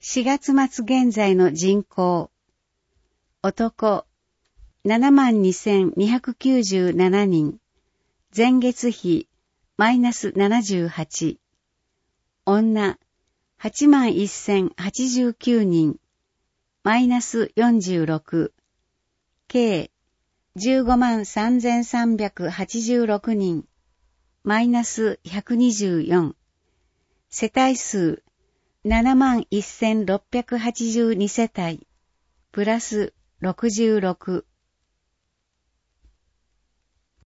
4月末現在の人口。男、72,297 人。前月比、マイナス78。女、81,089 人。マイナス46。計、153,386 人。マイナス124。世帯数、71,682 世帯。プラス66。